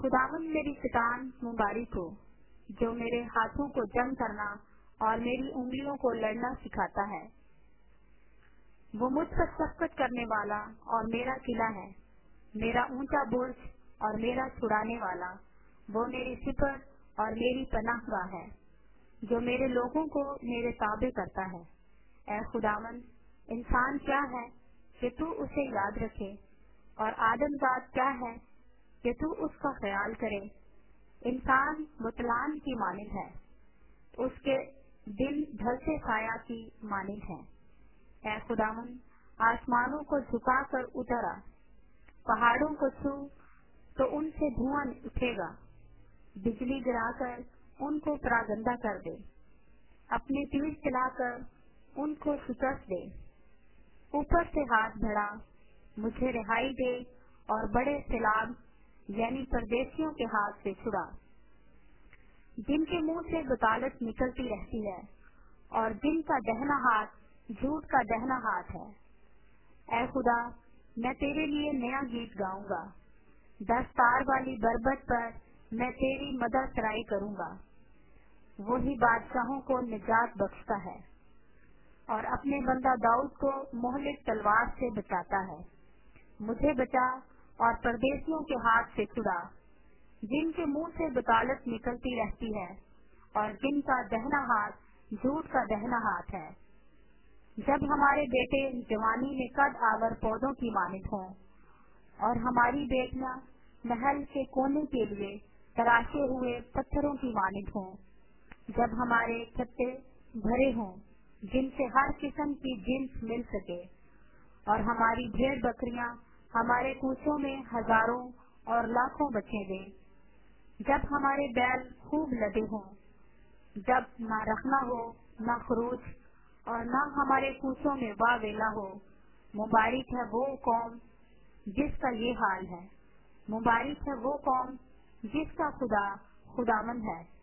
खुदावन मेरी शैतान मुबारक हो, जो मेरे हाथों को जंग करना और मेरी उंगलियों को लड़ना सिखाता है। वो मुझ पर शफकत करने वाला और मेरा किला है, मेरा ऊंचा बुर्ज और मेरा छुड़ाने वाला। वो मेरी सिपर और मेरी पनाहगाह है, जो मेरे लोगों को मेरे ताबे करता है। ऐ खुदावन, इंसान क्या है कि तू उसे याद रखे, और आदमजात क्या है कि तू उसका ख्याल करे। इंसान मुतलान की मानिंद है, उसके दिल ढलते साया की मानिंद है। ऐ खुदावन, आसमानों को झुका कर उतरा, पहाड़ों को छू तो उनसे धुआं उठेगा। बिजली गिराकर उनको परागंदा कर दे, अपने तीर चलाकर उनको शिकस्त दे। ऊपर से हाथ बढ़ा, मुझे रिहाई दे, और बड़े सैलाब यानी परदेशियों के हाथ से छुड़ा, जिनके मुंह से बतालत निकलती रहती है और जिनका दहना हाथ झूठ का दहना हाथ है। ऐ खुदा, मैं तेरे लिए नया गीत गाऊंगा, 10 तार वाली बरबत पर मैं तेरी मदद सराई करूंगा। वही बादशाहों को निजात बख्शता है और अपने बंदा दाऊद को मोहलिक तलवार से बचाता है। मुझे बचा और परदेशियों के हाथ से छुड़ा, जिनके मुंह से बतालत निकलती रहती है और जिनका दहना हाथ झूठ का दहना हाथ है। जब हमारे बेटे जवानी में कद आवर पौधों की मानित हों और हमारी बेटियां महल के कोने के लिए तराशे हुए पत्थरों की मानित हों, जब हमारे छत्ते भरे हों जिनसे हर किस्म की जिन्स मिल सके, और हमारी भेड़ बकरियां हमारे कूचों में हजारों और लाखों बच्चे दें, जब हमारे बैल खूब लदे हों, जब न रखना हो न खरूच और न हमारे कूचों में वावेला हो। मुबारक है वो कौम जिसका ये हाल है, मुबारक है वो कौम जिसका खुदा खुदामंद है।